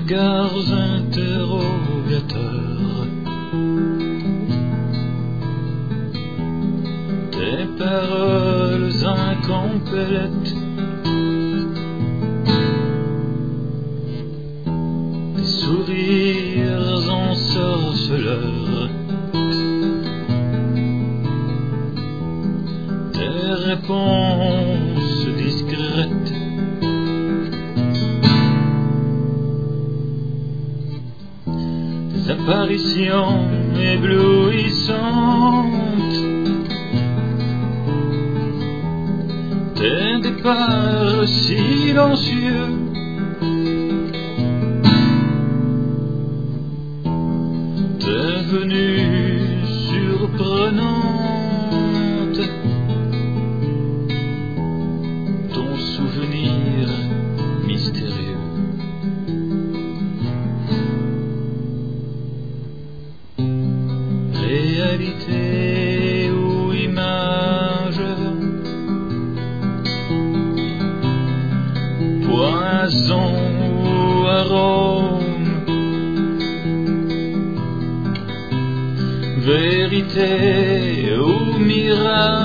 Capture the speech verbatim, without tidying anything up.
regards interrogateurs, tes paroles incomplètes, tes sourires ensorceleurs, tes réponses discrètes, tes apparitions éblouissantes, tes départs silencieux, tes venues surprenantes, ton souvenir mystérieux. Réalité ou image, poison ou arôme, vérité ou mirage,